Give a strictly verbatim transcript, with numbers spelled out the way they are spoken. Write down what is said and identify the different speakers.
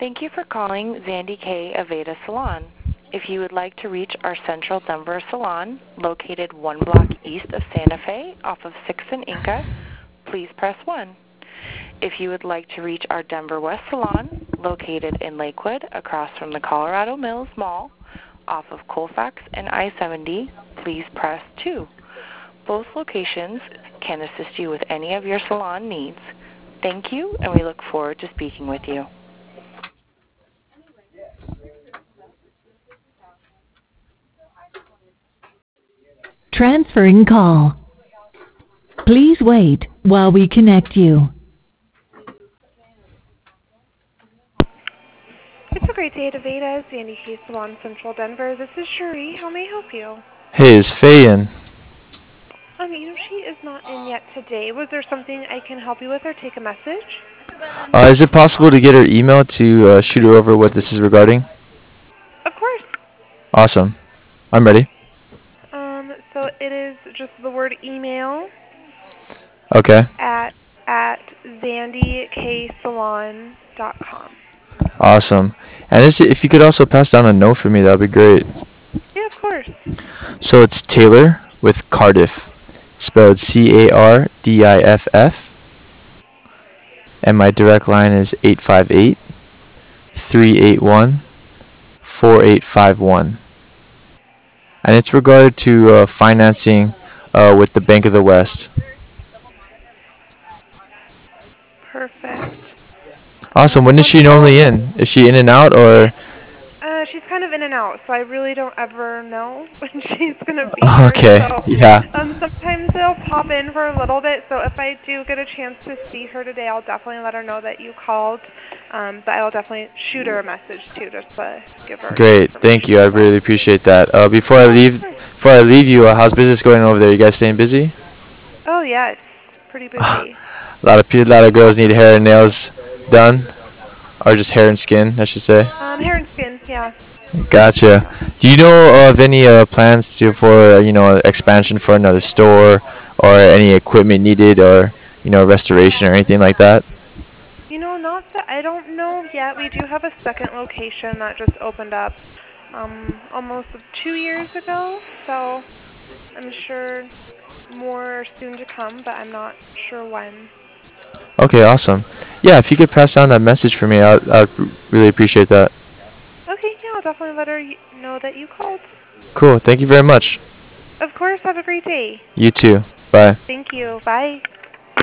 Speaker 1: Thank you for calling Zandy K. Aveda Salon. If you would like to reach our Central Denver salon, located one block east of Santa Fe off of sixth and Inca, please press one. If you would like to reach our Denver West salon, located in Lakewood across from the Colorado Mills Mall off of Colfax and I seventy, please press two. Both locations can assist you with any of your salon needs. Thank you, and we look forward to speaking with you.
Speaker 2: Transferring call. Please wait while we connect you.
Speaker 3: It's a great day at Aveda, Zandy K. Salon, Central Denver. This is Cherie. How may I help you?
Speaker 4: Hey, is Faye in?
Speaker 3: Um, you know, she is not in yet today. Was there something I can help you with or take a message?
Speaker 4: Uh, is it possible to get her email to uh, shoot her over what this is regarding?
Speaker 3: Of course.
Speaker 4: Awesome. I'm ready.
Speaker 3: Um, so it is just the word email
Speaker 4: Okay.
Speaker 3: at at zandy k salon dot com.
Speaker 4: Awesome. And is it, if you could also pass down a note for me, that would be great.
Speaker 3: Yeah, of course.
Speaker 4: So it's Taylor with Cardiff, spelled C A R D I F F. And my direct line is eight five eight, three eight one, four eight five one. And it's regarded to uh, financing uh, with the Bank of the West.
Speaker 3: Perfect.
Speaker 4: Awesome.
Speaker 3: Um,
Speaker 4: When is she
Speaker 3: wonderful.
Speaker 4: normally in? Is she in and out, or?
Speaker 3: Uh, she's kind of in and out, so I really don't ever know when she's going to be here.
Speaker 4: Okay,
Speaker 3: So,
Speaker 4: yeah.
Speaker 3: um, sometimes they'll pop in for a little bit, so if I do get a chance to see her today, I'll definitely let her know that you called. Um, but I'll definitely shoot her a message, too, just to give her
Speaker 4: Great, thank you. I really appreciate that. Uh, before I leave, before I leave you, uh, how's business going over there? You guys staying busy?
Speaker 3: Oh, yeah, it's pretty busy.
Speaker 4: a lot of pe- a lot of girls need hair and nails done, or just hair and skin, I should say.
Speaker 3: Um, hair and skin, yeah.
Speaker 4: Gotcha. Do you know of any uh, plans to for uh, you know expansion for another store, or any equipment needed, or you know restoration or anything like that?
Speaker 3: You know, not that I don't know yet. We do have a second location that just opened up um, almost two years ago, so I'm sure more soon to come, but I'm not sure when.
Speaker 4: Okay, awesome. Yeah, if you could pass down that message for me, I'd, I'd really appreciate that.
Speaker 3: Okay, yeah, I'll definitely let her y- know that you called.
Speaker 4: Cool. Thank you very much.
Speaker 3: Of course, have a great day.
Speaker 4: You too. Bye.
Speaker 3: Thank you. Bye.